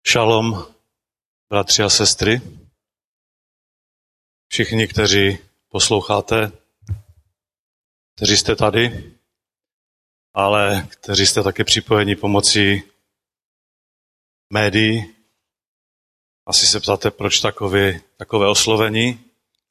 Šalom, bratři a sestry, všichni, kteří posloucháte, kteří jste tady, ale kteří jste také připojeni pomocí médií. Asi se ptáte, proč takové oslovení,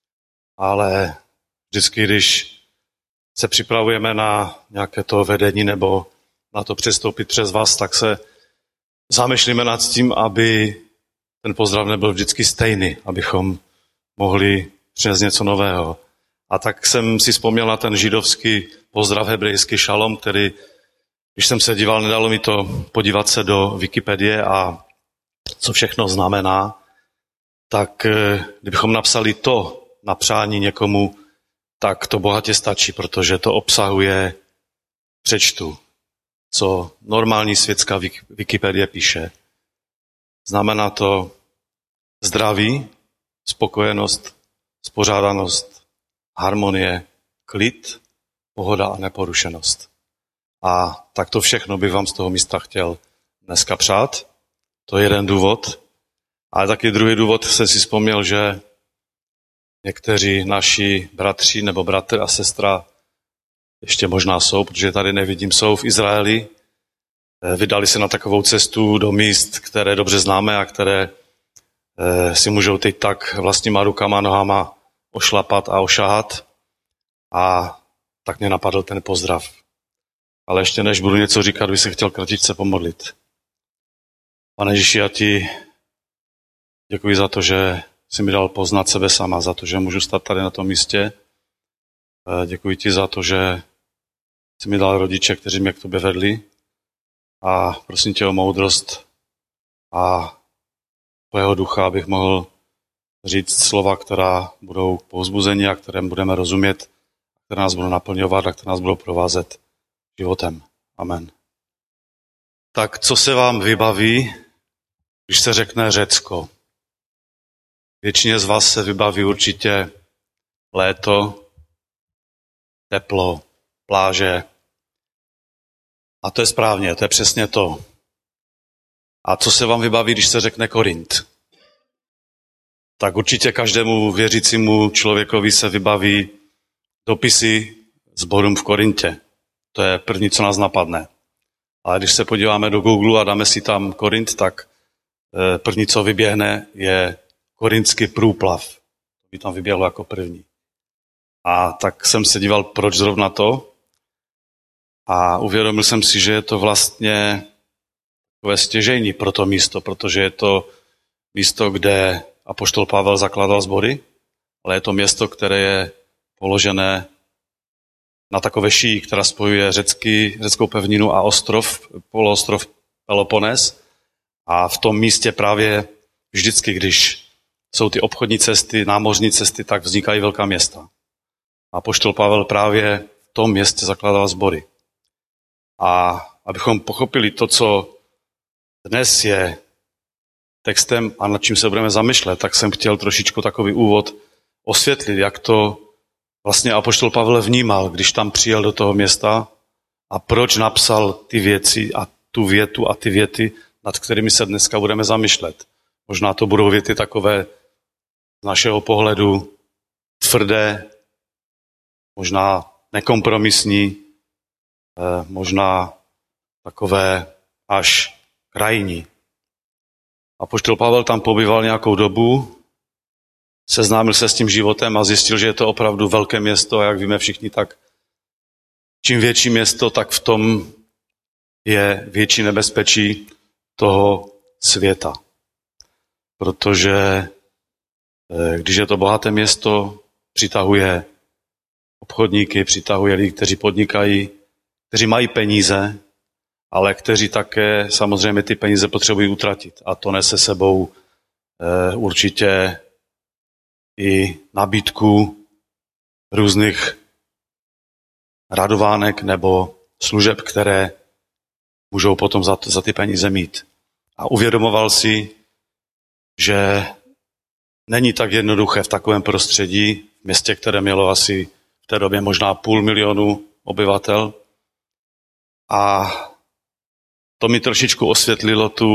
ale vždycky, když se připravujeme na nějaké to vedení nebo na to přestoupit přes vás, tak se zamýšlíme nad tím, aby ten pozdrav nebyl vždycky stejný, abychom mohli přinést něco nového. A tak jsem si vzpomněl na ten židovský pozdrav hebrejský šalom, který, když jsem se díval, nedalo mi to podívat se do Wikipedie a co všechno znamená, tak kdybychom napsali to na přání někomu, tak to bohatě stačí, protože to obsahuje, přečtu, co normální světská Wikipedie píše. Znamená to zdraví, spokojenost, spořádanost, harmonie, klid, pohoda a neporušenost. A tak to všechno bych vám z toho místa chtěl dneska přát. To je jeden důvod. Ale taky druhý důvod, jsem si vzpomněl, že někteří naši bratři nebo bratr a sestra ještě možná jsou, protože tady nevidím, jsou v Izraeli. Vydali se na takovou cestu do míst, které dobře známe a které si můžou teď tak vlastníma rukama, nohama ošlapat a ošahat. A tak mě napadl ten pozdrav. Ale ještě než budu něco říkat, bych se chtěl kratičce pomodlit. Pane Ježíši, já ti děkuji za to, že jsi mi dal poznat sebe sama, za to, že můžu stát tady na tom místě. Děkuji ti za to, že jsi mi dal rodiče, kteří mě k tobě vedli. A prosím tě o moudrost a tvého ducha, abych mohl říct slova, která budou povzbuzení a kterém budeme rozumět, které nás budou naplňovat a které nás budou provázet životem. Amen. Tak co se vám vybaví, když se řekne Řecko? Většině z vás se vybaví určitě léto, teplo, pláže. A to je správně, to je přesně to. A co se vám vybaví, když se řekne Korint? Tak určitě každému věřícímu člověkovi se vybaví dopisy sborům v Korintě. To je první, co nás napadne. Ale když se podíváme do Google a dáme si tam Korint, tak první, co vyběhne, je korintský průplav. To by tam vyběhlo jako první. A tak jsem se díval, proč zrovna to. A uvědomil jsem si, že je to vlastně takové stěžejní pro to místo, protože je to místo, kde apoštol Pavel zakládal sbory, ale je to město, které je položené na takové šíji, která spojuje řeckou pevninu a poloostrov Peloponés. A v tom místě právě vždycky, když jsou ty obchodní cesty, námořní cesty, tak vznikají velká města. A apoštol Pavel právě v tom městě zakládal sbory. A abychom pochopili to, co dnes je textem a nad čím se budeme zamýšlet, tak jsem chtěl trošičku takový úvod osvětlit, jak to vlastně apoštol Pavel vnímal, když tam přijel do toho města a proč napsal ty věci a tu větu a ty věty, nad kterými se dneska budeme zamýšlet. Možná to budou věty takové z našeho pohledu tvrdé, možná nekompromisní, možná takové až krajní. Apoštol Pavel tam pobýval nějakou dobu, seznámil se s tím životem a zjistil, že je to opravdu velké město a jak víme všichni, tak čím větší město, tak v tom je větší nebezpečí toho světa. Protože když je to bohaté město, přitahuje obchodníky, přitahuje lidi, kteří podnikají, kteří mají peníze, ale kteří také samozřejmě ty peníze potřebují utratit. A to nese sebou určitě i nabídku různých radovánek nebo služeb, které můžou potom za ty peníze mít. A uvědomoval si, že není tak jednoduché v takovém prostředí, v městě, které mělo asi v té době možná 500 000 obyvatel. A to mi trošičku osvětlilo tu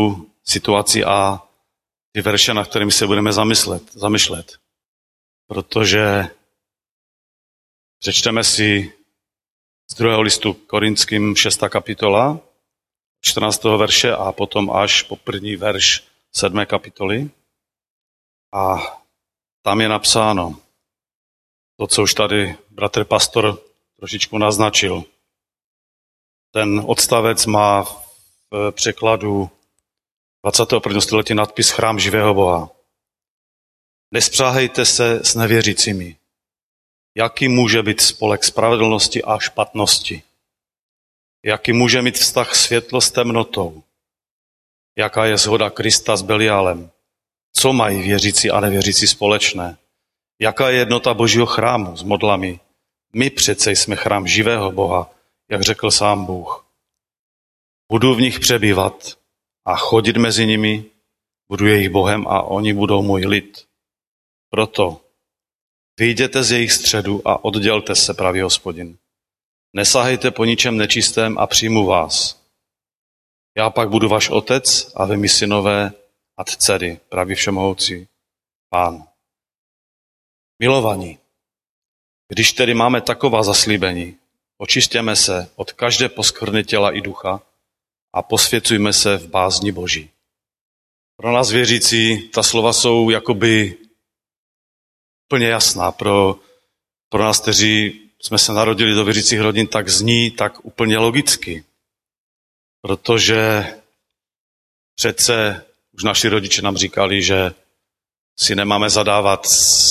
situaci a ty verše, na kterými se budeme zamýšlet. Protože přečteme si z 2. listu Korinským 6. kapitola, 14. verše a potom až po první verš 7. kapitoly. A tam je napsáno to, co už tady bratr pastor trošičku naznačil. Ten odstavec má v překladu 21. století nadpis Chrám živého Boha. Nespřáhejte se s nevěřícími. Jaký může být spolek spravedlnosti a špatnosti? Jaký může mít vztah světlo s temnotou? Jaká je shoda Krista s Beliálem? Co mají věřící a nevěřící společné? Jaká je jednota Božího chrámu s modlami? My přece jsme chrám živého Boha, jak řekl sám Bůh. Budu v nich přebývat a chodit mezi nimi, budu jejich Bohem a oni budou můj lid. Proto vyjděte z jejich středu a oddělte se, pravý Hospodin. Nesahejte po ničem nečistém a přijmu vás. Já pak budu váš otec a vy mi synové a dcery, pravý všemohoucí Pán. Milovaní, když tedy máme taková zaslíbení, očistěme se od každé poskvrny těla i ducha a posvěcujme se v bázni Boží. Pro nás věřící ta slova jsou jakoby úplně jasná. Pro nás, kteří jsme se narodili do věřících rodin, tak zní tak úplně logicky. Protože přece už naši rodiče nám říkali, že si nemáme zadávat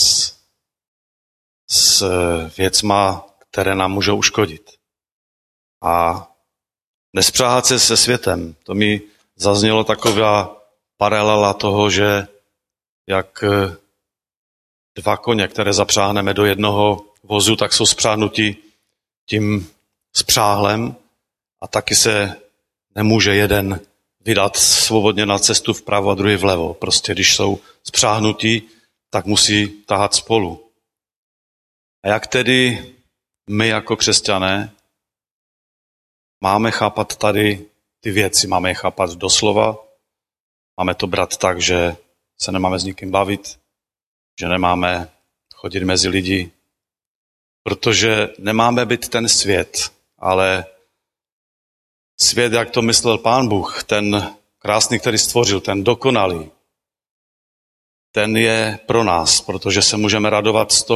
s věcma, které nám můžou uškodit. A nespřáhat se se světem. To mi zaznělo taková paralela toho, že jak dva koně, které zapřáhneme do jednoho vozu, tak jsou spřáhnuti tím spřáhlem a taky se nemůže jeden vydat svobodně na cestu vpravo a druhý vlevo. Prostě když jsou spřáhnutí, tak musí tahat spolu. A jak tedy my jako křesťané máme chápat tady ty věci, máme je chápat doslova, máme to brát tak, že se nemáme s nikým bavit, že nemáme chodit mezi lidi, protože nemáme být ten svět, ale svět, jak to myslel Pán Bůh, ten krásný, který stvořil, ten dokonalý, ten je pro nás, protože se můžeme radovat z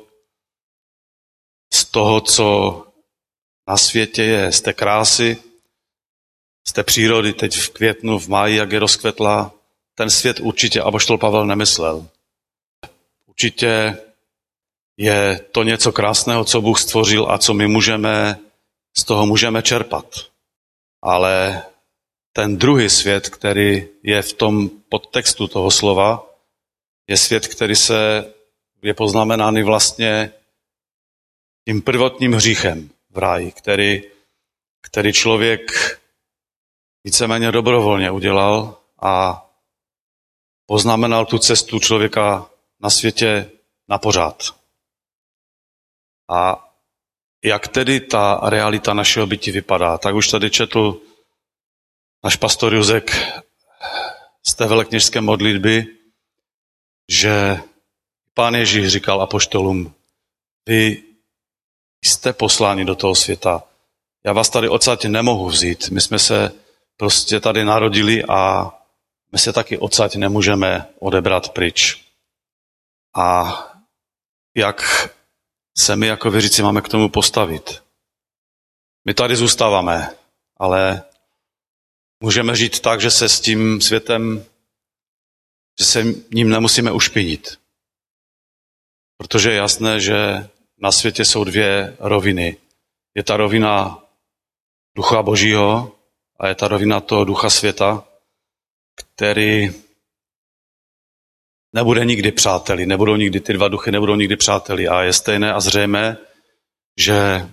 toho, co na světě je, z té krásy, z té přírody, teď v květnu, v máji, jak je rozkvetla. Ten svět určitě apoštol Pavel nemyslel. Určitě je to něco krásného, co Bůh stvořil a co my z toho můžeme čerpat. Ale ten druhý svět, který je v tom podtextu toho slova, je svět, který je poznamenány vlastně tím prvotním hříchem v ráji, který člověk víceméně dobrovolně udělal a poznamenal tu cestu člověka na světě na pořád. A jak tedy ta realita našeho bytí vypadá? Tak už tady četl náš pastor Juzek z té velekněžské modlitby, že Pán Ježíš říkal apoštolům, vy jste posláni do toho světa. Já vás tady odsaď nemohu vzít. My jsme se prostě tady narodili a my se taky odsaď nemůžeme odebrat pryč. A jak se my jako věřící máme k tomu postavit? My tady zůstáváme, ale můžeme žít tak, že se s tím světem, že se ním nemusíme ušpinit. Protože je jasné, že na světě jsou dvě roviny. Je ta rovina ducha Božího a je ta rovina toho ducha světa, který nebude nikdy přáteli, ty dva duchy nebudou nikdy přáteli. A je stejné a zřejmé, že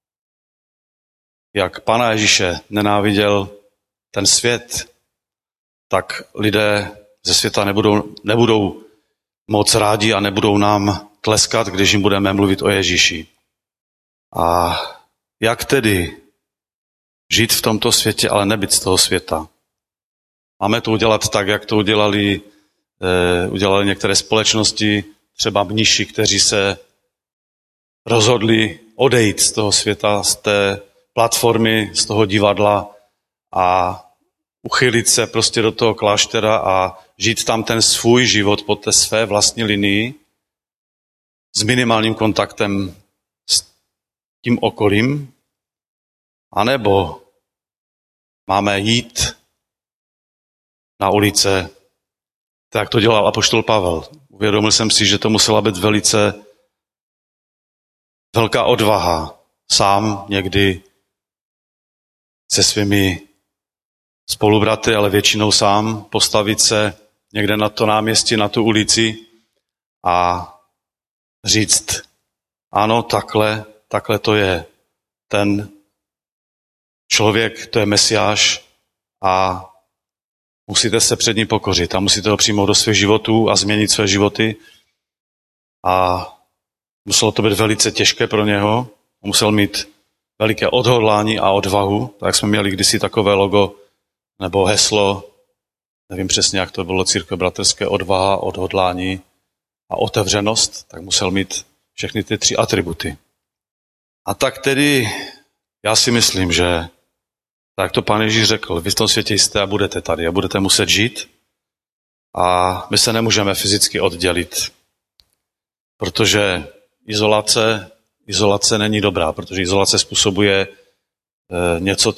jak Pána Ježíše nenáviděl ten svět, tak lidé ze světa nebudou moc rádi a nebudou nám tleskat, když jim budeme mluvit o Ježíši. A jak tedy žít v tomto světě, ale nebyt z toho světa? Máme to udělat tak, jak to udělali některé společnosti, třeba mniši, kteří se rozhodli odejít z toho světa, z té platformy, z toho divadla a uchylit se prostě do toho kláštera a žít tam ten svůj život po té své vlastní linii s minimálním kontaktem s tím okolím, anebo máme jít na ulice, tak to dělal apoštol Pavel. Uvědomil jsem si, že to musela být velice velká odvaha sám někdy se svými spolubraty, ale většinou sám postavit se někde na to náměstí, na tu ulici a říct, ano, takhle to je. Ten člověk, to je Mesiáš a musíte se před ním pokořit a musíte ho přijmout do svých životů a změnit své životy. A muselo to být velice těžké pro něho. Musel mít veliké odhodlání a odvahu. Tak jsme měli kdysi takové logo nebo heslo, nevím přesně, jak to bylo, Církve bratrské, odvaha, odhodlání a otevřenost, tak musel mít všechny ty 3 atributy. A tak tedy já si myslím, že tak to Pán Ježíš řekl, vy v tom světě jste a budete tady a budete muset žít a my se nemůžeme fyzicky oddělit, protože izolace není dobrá, protože izolace způsobuje něco,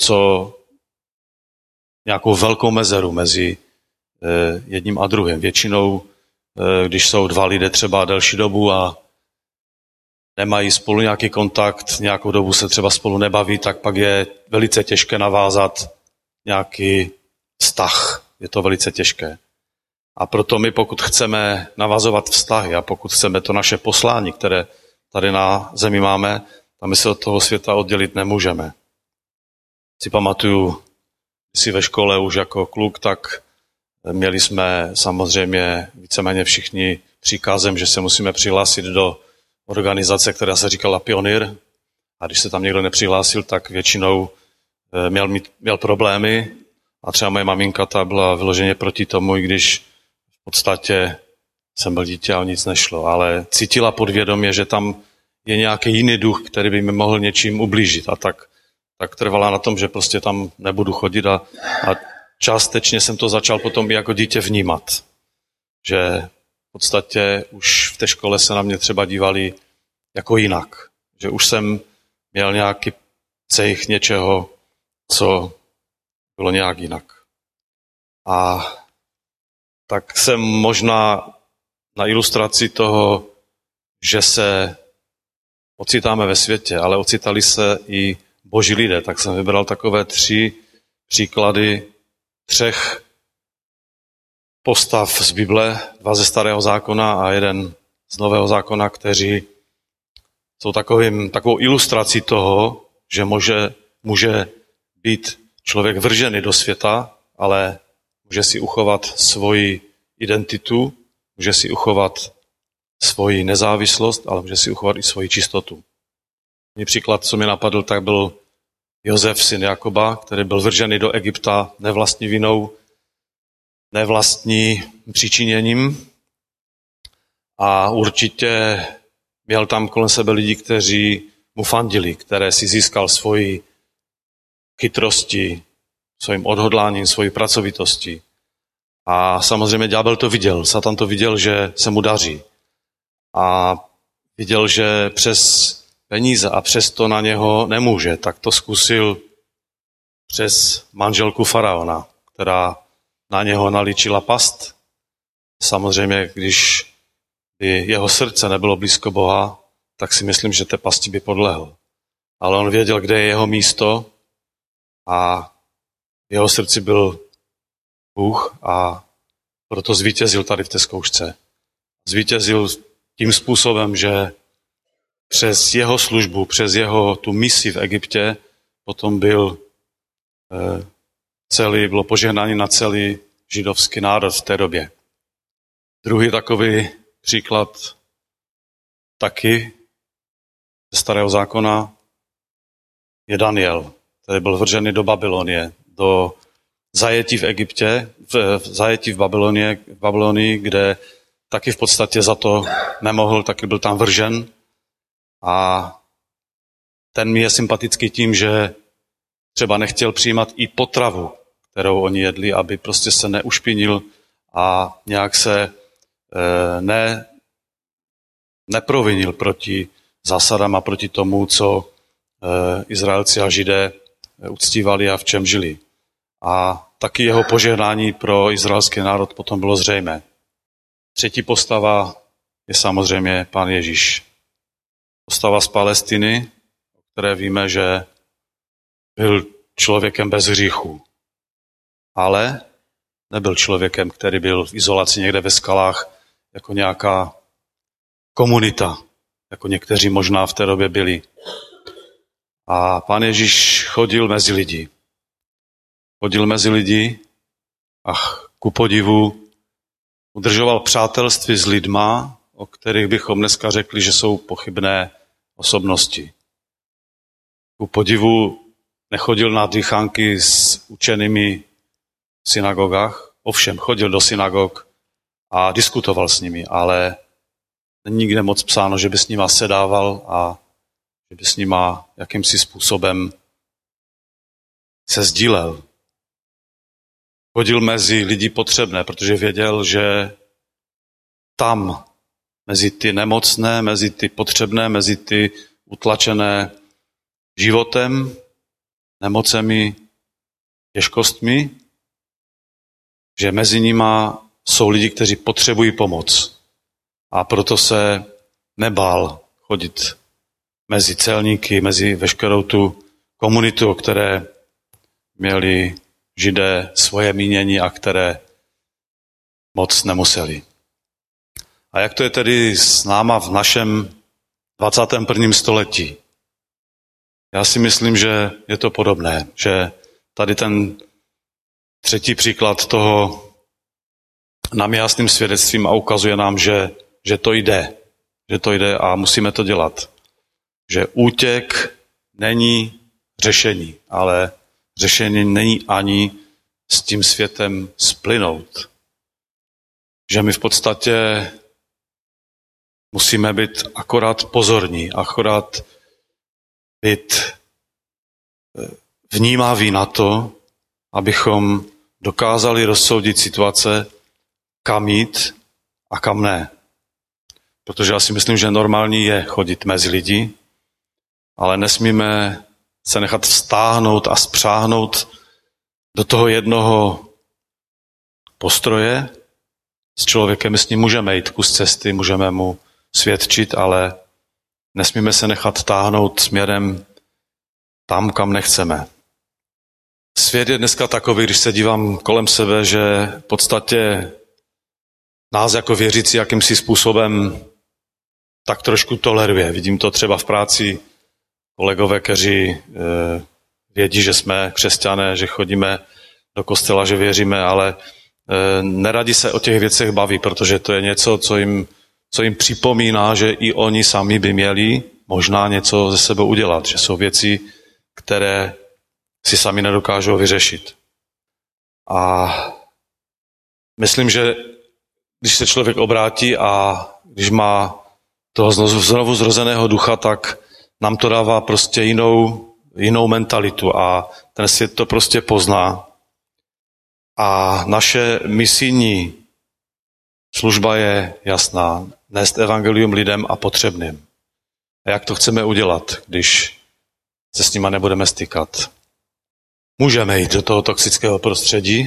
nějakou velkou mezeru mezi jedním a druhým. Většinou, když jsou 2 lidé třeba delší dobu a nemají spolu nějaký kontakt, nějakou dobu se třeba spolu nebaví, tak pak je velice těžké navázat nějaký vztah. Je to velice těžké. A proto my, pokud chceme navazovat vztahy a pokud chceme to naše poslání, které tady na zemi máme, tam my se od toho světa oddělit nemůžeme. Si pamatuju, když jsi ve škole už jako kluk, tak měli jsme samozřejmě víceméně všichni příkazem, že se musíme přihlásit do organizace, která se říkala Pionýr. A když se tam někdo nepřihlásil, tak většinou měl problémy. A třeba moje maminka ta byla vyloženě proti tomu, i když v podstatě jsem byl dítě a o nic nešlo. Ale cítila podvědomě, že tam je nějaký jiný duch, který by mi mohl něčím ublížit. A tak trvala na tom, že prostě tam nebudu chodit. A částečně jsem to začal potom i jako dítě vnímat. Že v podstatě už v té škole se na mě třeba dívali jako jinak. Že už jsem měl nějaký cejch něčeho, co bylo nějak jinak. A tak jsem možná na ilustraci toho, že se ocitáme ve světě, ale ocitali se i boží lidé, tak jsem vybral takové 3 příklady 3 postav z Bible, 2 ze Starého zákona a 1 z Nového zákona, kteří jsou takovou ilustrací toho, že může být člověk vržený do světa, ale může si uchovat svoji identitu, může si uchovat svoji nezávislost, ale může si uchovat i svoji čistotu. První příklad, co mi napadl, tak byl Josef, syn Jakoba, který byl vržený do Egypta nevlastní vinou, nevlastní přičiněním a určitě měl tam kolem sebe lidi, kteří mu fandili, které si získal svoji chytrosti, svým odhodláním, svojí pracovitostí. A samozřejmě ďábel to viděl, Satan to viděl, že se mu daří. A viděl, že přes peníze a přes to na něho nemůže, tak to zkusil přes manželku faraona, která na něho nalíčila past. Samozřejmě, když by jeho srdce nebylo blízko Boha, tak si myslím, že té pasti by podlehl. Ale on věděl, kde je jeho místo a v jeho srdci byl Bůh a proto zvítězil tady v té zkoušce. Zvítězil tím způsobem, že přes jeho službu, přes jeho tu misi v Egyptě potom bylo požehnání na celý židovský národ v té době. Druhý takový příklad taky ze Starého zákona je Daniel, který byl vržený do Babylonie, do zajetí v Egyptě, v zajetí v Babylonii, kde taky v podstatě za to nemohl, taky byl tam vržen. A ten mi je sympatický tím, že třeba nechtěl přijímat i potravu, kterou oni jedli, aby prostě se neušpinil a nějak se neprovinil proti zásadám a proti tomu, co Izraelci a Židé uctívali a v čem žili. A taky jeho požehnání pro izraelský národ potom bylo zřejmé. Třetí postava je samozřejmě Pán Ježíš. Postava z Palestiny, o které víme, že byl člověkem bez hříchu. Ale nebyl člověkem, který byl v izolaci někde ve skalách jako nějaká komunita, jako někteří možná v té době byli. A Pán Ježíš chodil mezi lidi. Chodil mezi lidi a ku podivu udržoval přátelství s lidma, o kterých bychom dneska řekli, že jsou pochybné osobnosti. Ku podivu nechodil na dýchánky s učenými v synagogách, ovšem chodil do synagog a diskutoval s nimi, ale není nikde moc psáno, že by s nima sedával a že by s nima jakýmsi způsobem se sdílel. Chodil mezi lidi potřebné, protože věděl, že tam mezi ty nemocné, mezi ty potřebné, mezi ty utlačené životem, nemocemi, těžkostmi, že mezi nima jsou lidi, kteří potřebují pomoc. A proto se nebál chodit mezi celníky, mezi veškerou tu komunitu, o které měli Židé svoje mínění a které moc nemuseli. A jak to je tedy s náma v našem 21. století? Já si myslím, že je to podobné, že tady ten třetí příklad toho nám je jasným svědectvím a ukazuje nám, že to jde a musíme to dělat. Že útěk není řešení, ale řešení není ani s tím světem splynout. Že my v podstatě musíme být akorát pozorní, akorát být vnímaví na to, abychom dokázali rozsoudit situace, kam jít a kam ne. Protože já si myslím, že normální je chodit mezi lidi, ale nesmíme se nechat vztáhnout a spřáhnout do toho jednoho postroje. S člověkem s ním můžeme jít kus cesty, můžeme mu svědčit, ale nesmíme se nechat táhnout směrem tam, kam nechceme. Svět je dneska takový, když se dívám kolem sebe, že v podstatě nás jako věřící jakýmsi způsobem tak trošku toleruje. Vidím to třeba v práci kolegové, kteří vědí, že jsme křesťané, že chodíme do kostela, že věříme, ale neradi se o těch věcech baví, protože to je něco, co jim připomíná, že i oni sami by měli možná něco ze sebe udělat, že jsou věci, které si sami nedokážou vyřešit. A myslím, že když se člověk obrátí a když má toho znovu zrozeného ducha, tak nám to dává prostě jinou mentalitu a ten svět to prostě pozná. A naše misijní služba je jasná. Nést evangelium lidem a potřebným. A jak to chceme udělat, když se s nima nebudeme stykat? Můžeme jít do toho toxického prostředí,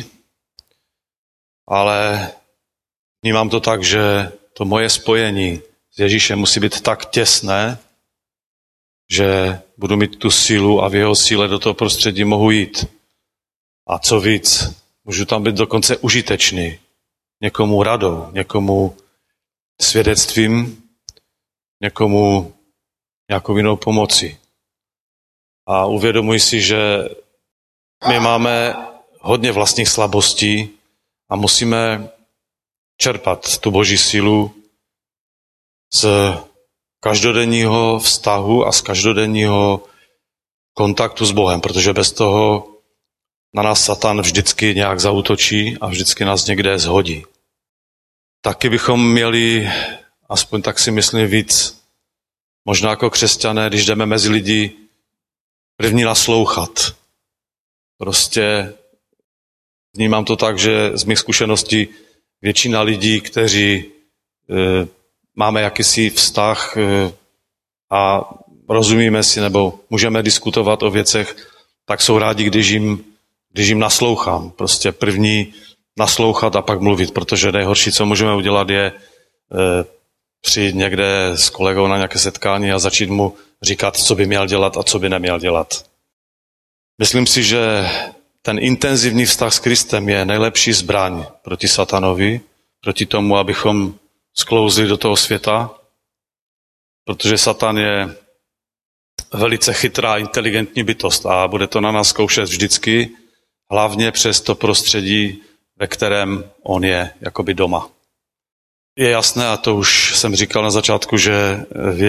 ale vnímám to tak, že to moje spojení s Ježíšem musí být tak těsné, že budu mít tu sílu a v jeho síle do toho prostředí mohu jít. A co víc, můžu tam být dokonce užitečný. Někomu radou, někomu svědectvím, někomu nějakou jinou pomoci. A uvědomuji si, že my máme hodně vlastních slabostí a musíme čerpat tu Boží sílu z každodenního vztahu a z každodenního kontaktu s Bohem, protože bez toho na nás Satan vždycky nějak zaútočí a vždycky nás někde shodí. Taky bychom měli, aspoň tak si myslím víc, možná jako křesťané, když jdeme mezi lidi, první naslouchat. Prostě vnímám to tak, že z mých zkušeností většina lidí, kteří máme jakýsi vztah a rozumíme si nebo můžeme diskutovat o věcech, tak jsou rádi, když jim naslouchám. Prostě první naslouchat a pak mluvit, protože nejhorší, co můžeme udělat, je přijít někde s kolegou na nějaké setkání a začít mu říkat, co by měl dělat a co by neměl dělat. Myslím si, že ten intenzivní vztah s Kristem je nejlepší zbraň proti satanovi, proti tomu, abychom sklouzli do toho světa, protože Satan je velice chytrá, inteligentní bytost a bude to na nás zkoušet vždycky, hlavně přes to prostředí, ve kterém on je jakoby doma. Je jasné, a to už jsem říkal na začátku, že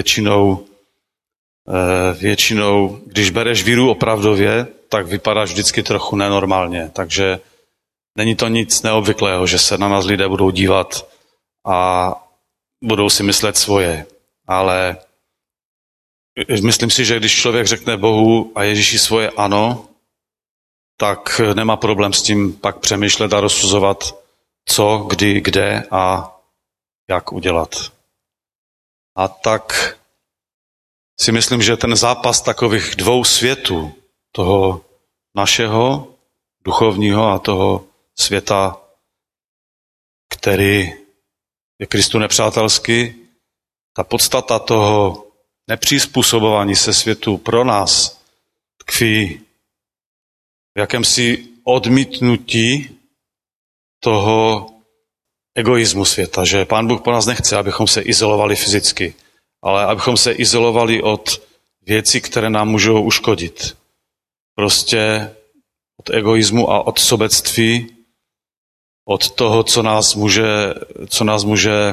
většinou, když bereš víru opravdově, tak vypadáš vždycky trochu nenormálně. Takže není to nic neobvyklého, že se na nás lidé budou dívat a budou si myslet svoje. Ale myslím si, že když člověk řekne Bohu a Ježíši svoje ano, tak nemá problém s tím pak přemýšlet a rozsuzovat, co, kdy, kde a jak udělat. A tak si myslím, že ten zápas takových dvou světů, toho našeho duchovního a toho světa, který je Kristu nepřátelský, ta podstata toho nepřizpůsobování se světu pro nás tkví v jakémsi odmítnutí toho egoismu světa, že Pán Bůh po nás nechce, abychom se izolovali fyzicky, ale abychom se izolovali od věcí, které nám můžou uškodit. Prostě od egoismu a od sobectví, od toho, co nás může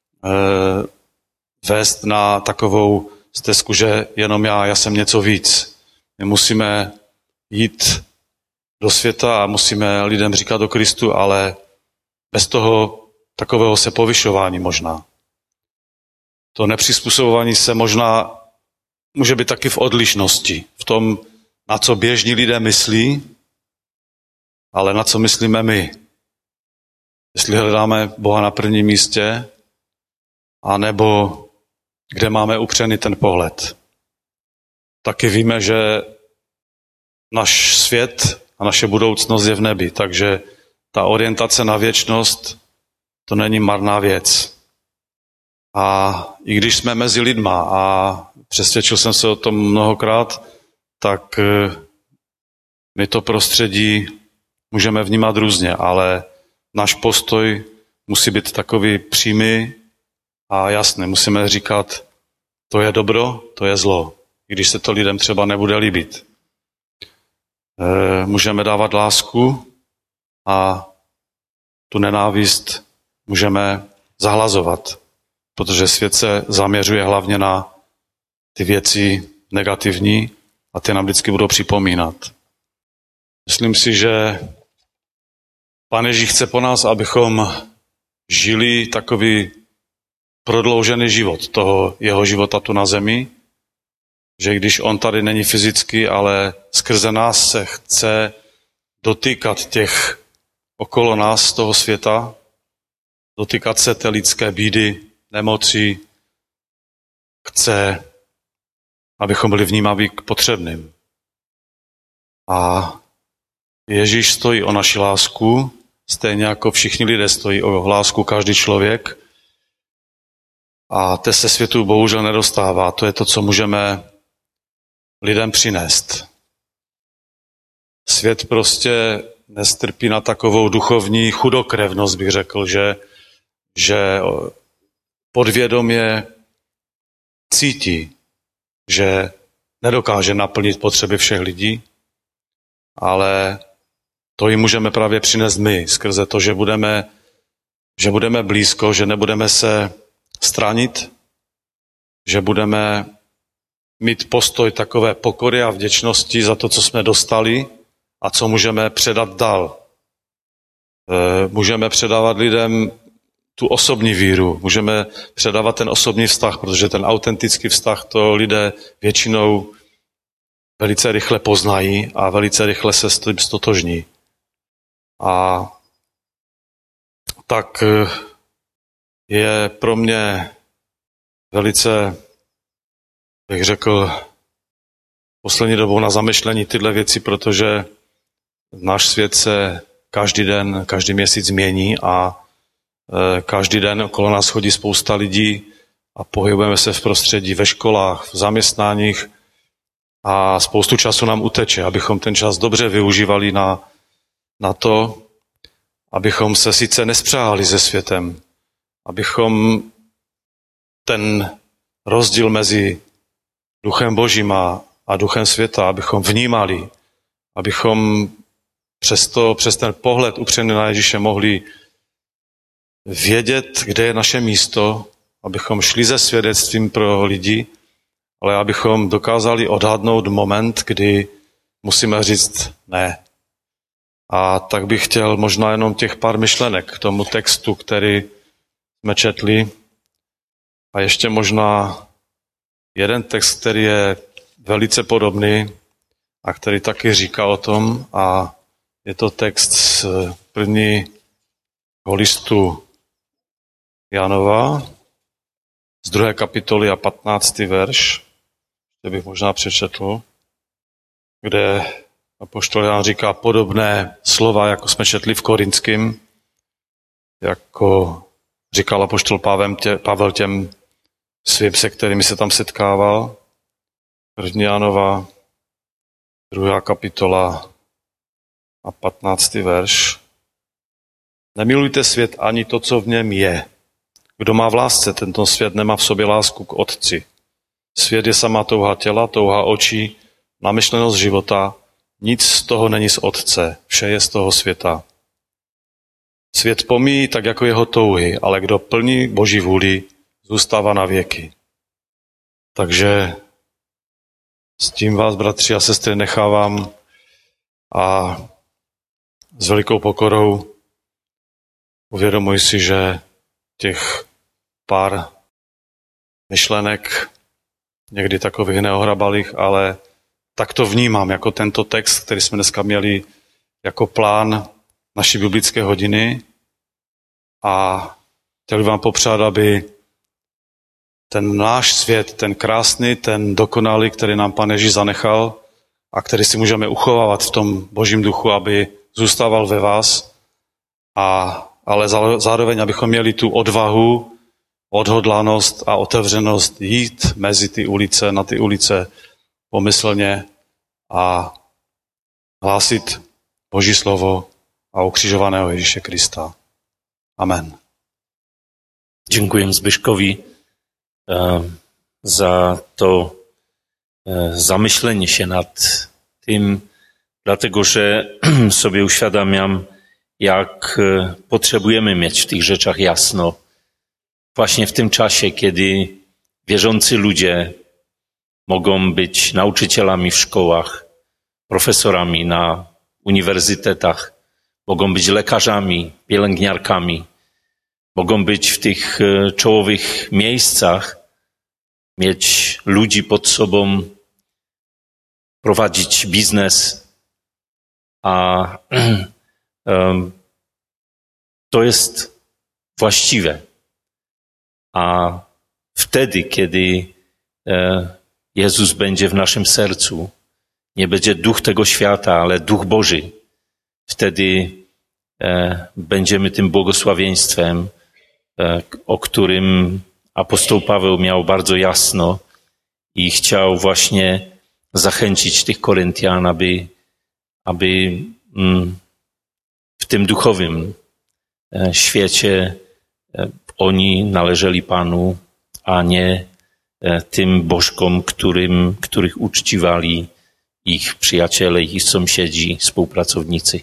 vést na takovou stezku, že jenom já jsem něco víc. My musíme jít do světa a musíme lidem říkat o Kristu, ale bez toho takového se povyšování možná. To nepřizpůsobování se možná může být taky v odlišnosti, v tom, na co běžní lidé myslí, ale na co myslíme my. Jestli hledáme Boha na prvním místě, anebo kde máme upřený ten pohled. Taky víme, že náš svět a naše budoucnost je v nebi, takže ta orientace na věčnost, to není marná věc. A i když jsme mezi lidma a přesvědčil jsem se o tom mnohokrát, tak my to prostředí můžeme vnímat různě, ale náš postoj musí být takový přímý a jasný. Musíme říkat, to je dobro, to je zlo, i když se to lidem třeba nebude líbit. Můžeme dávat lásku a tu nenávist můžeme zahlazovat, protože svět se zaměřuje hlavně na ty věci negativní a ty nám vždycky budou připomínat. Myslím si, že Pán Ježíš chce po nás, abychom žili takový prodloužený život toho jeho života tu na zemi, že když on tady není fyzicky, ale skrze nás se chce dotýkat těch okolo nás z toho světa, dotýkat se té lidské bídy, nemocí, chce, abychom byli vnímaví k potřebným. A Ježíš stojí o naši lásku, stejně jako všichni lidé stojí o lásku každý člověk. A té se světu bohužel nedostává. To je to, co můžeme lidem přinést. Svět prostě nestrpí na takovou duchovní chudokrevnost, bych řekl, že podvědomě cítí, že nedokáže naplnit potřeby všech lidí, ale to jim můžeme právě přinést my, skrze to, že budeme blízko, že nebudeme se stranit, že budeme mít postoj takové pokory a vděčnosti za to, co jsme dostali a co můžeme předat dál. Můžeme předávat lidem tu osobní víru, můžeme předávat ten osobní vztah, protože ten autentický vztah to lidé většinou velice rychle poznají a velice rychle se s tím stotožní. A tak je pro mě velice, bych řekl, poslední dobou na zamyšlení tyhle věci, protože náš svět se každý den, každý měsíc mění a každý den okolo nás chodí spousta lidí a pohybujeme se v prostředí, ve školách, v zaměstnáních a spoustu času nám uteče, abychom ten čas dobře využívali na to, abychom se sice nespřáhali se světem, abychom ten rozdíl mezi duchem Božím a duchem světa, abychom vnímali, abychom přes ten pohled upřený na Ježíše mohli vědět, kde je naše místo, abychom šli se svědectvím pro lidi, ale abychom dokázali odhadnout moment, kdy musíme říct ne. A tak bych chtěl možná jenom těch pár myšlenek k tomu textu, který jsme četli. A ještě možná jeden text, který je velice podobný a který taky říká o tom, a je to text z prvního listu Janova, z 2. kapitoly a 15. verš, kde bych možná přečetl, kde apoštol Jan říká podobné slova, jako jsme četli v Korinském, jako říkal apoštol Pavel těm svým, se kterými se tam setkával. 1. Janova, 2. kapitola a 15. verš. Nemilujte svět ani to, co v něm je. Kdo má v lásce, tento svět nemá v sobě lásku k Otci. Svět je sama touha těla, touha očí, namyšlenost života. Nic z toho není z Otce, vše je z toho světa. Svět pomíjí tak jako jeho touhy, ale kdo plní Boží vůli, zůstává na věky. Takže s tím vás, bratři a sestry, nechávám a s velikou pokorou uvědomuji si, že těch pár myšlenek, někdy takových neohrabalých, ale tak to vnímám jako tento text, který jsme dneska měli jako plán naší biblické hodiny a chtěl bych vám popřát, aby ten náš svět, ten krásný, ten dokonalý, který nám Pán Ježíš zanechal a který si můžeme uchovávat v tom Božím duchu, aby zůstával ve vás, ale zároveň, abychom měli tu odvahu, odhodlanost a otevřenost jít mezi ty ulice, na ty ulice pomyslně a hlásit Boží slovo a ukřižovaného Ježíše Krista. Amen. Dziękuję Zbyszkowi za to zamyślenie się nad tym, dlatego że sobie uświadamiam, jak potrzebujemy mieć w tych rzeczach jasno. Właśnie w tym czasie, kiedy wierzący ludzie mogą być nauczycielami w szkołach, profesorami na uniwersytetach, mogą być lekarzami, pielęgniarkami, mogą być w tych czołowych miejscach, mieć ludzi pod sobą, prowadzić biznes, a to jest właściwe. A wtedy, kiedy Jezus będzie w naszym sercu, nie będzie duch tego świata, ale duch Boży, wtedy będziemy tym błogosławieństwem, o którym apostoł Paweł miał bardzo jasno i chciał właśnie zachęcić tych Koryntian, aby w tym duchowym świecie oni należeli Panu, a nie tym bożkom, których uczciwali ich przyjaciele, ich sąsiedzi, współpracownicy.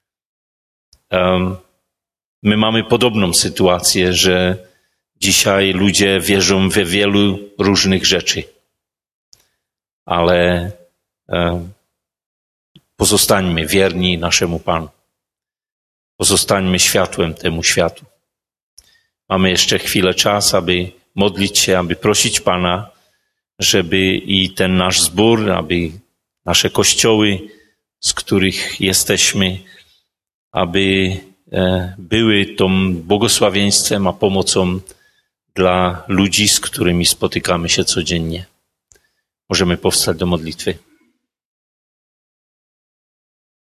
My mamy podobną sytuację, że dzisiaj ludzie wierzą we wielu różnych rzeczy, ale pozostańmy wierni naszemu Panu. Pozostańmy światłem temu światu. Mamy jeszcze chwilę czas, aby modlić się, aby prosić Pana, żeby i ten nasz zbór, aby nasze kościoły, z których jesteśmy, aby były tą błogosławieństwem, a pomocą dla ludzi, z którymi spotykamy się codziennie. Możemy powstać do modlitwy.